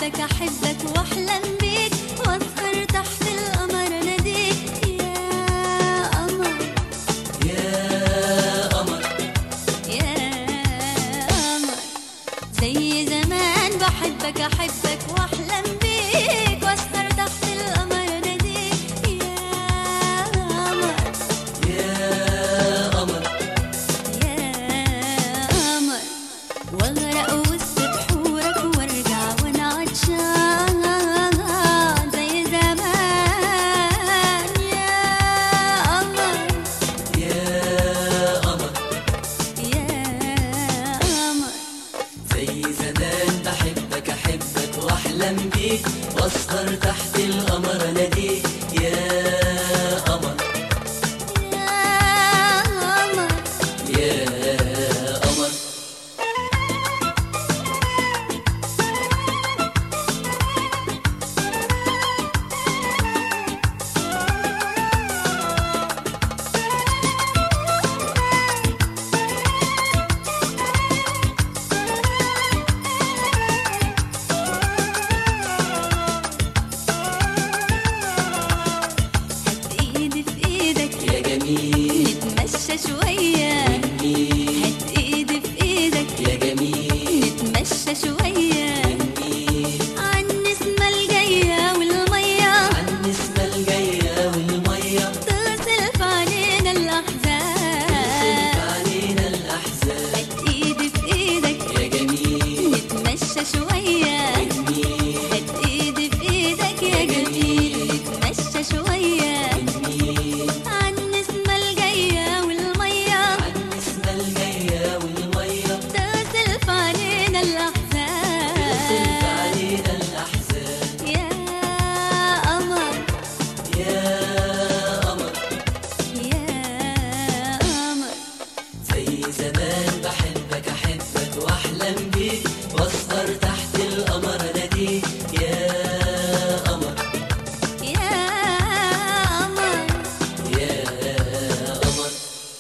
بحبك أحبك وأحلم بيك وأسهر تحت القمر أناديك يا قمر يا قمر يا قمر. زي زمان بحبك أحبك وأحلم بيك وأسهر تحت القمر أناديك يا قمر يا قمر يا قمر. واغرق وسط بحورك وارجع وانا عطشان زي زمان يا قمر يا قمر يا قمر. زي زمان بحبك أحبك وأحلم بيك وأسهر تحت القمر أناديك يا قمر يا قمر يا قمر. ايدي في ايدك يا جميل نتمشى شوية. جميل هات ايدي في ايدك يا جميل نتمشى شوية جميل. عن النسمة الجاية والمية عن النسمة الجاية والمية تصل في علينا الأحزان. علينا الأحزان. هات ايدي في ايدك يا جميل نتمشى شوية. جميل هات ايدي في ايدك يا جميل نتمشى شوية جميل. عن النسمة الجاية والمية عن النسمة الجاية والمية تصل في علينا الأحزان. علينا الأحزان. يا قمر يا قمر يا قمر. زي زمان بحبك أحبك وأحلم بيك وأسهر تحت القمر أناديك يا قمر يا قمر يا قمر.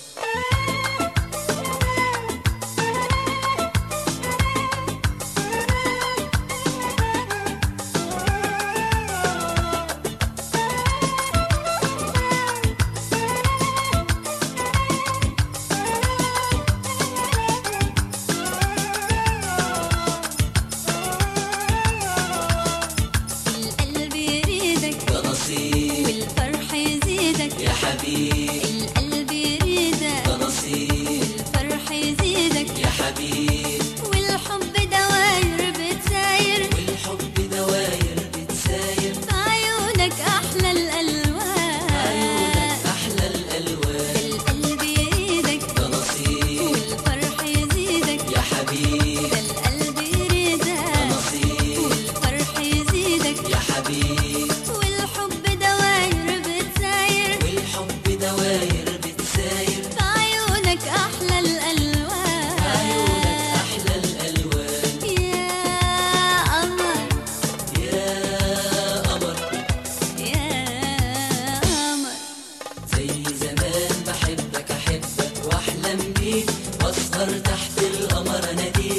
القلب يريدك ده نصيب والفرح يزيدك. يا حبيب القلب يريدك ده نصيب والفرح يزيدك. يا حبيب. والحب دواير بتساير والحب دواير بتساير في عيونك أحلى الألوان. عيونك أحلى الألوان. القلب يريدك ده نصيب والفرح يزيدك. يا حبيب. القلب ده يريدك نصيب والفرح يزيدك. يا حبيب. والحب دواير بتساير والحب دواير بتساير في عيونك أحلى الألوان. عيونك أحلى الألوان. يا قمر يا قمر يا قمر. زي زمان بحبك أحبك وأحلم بيك وأسهر تحت القمر أناديك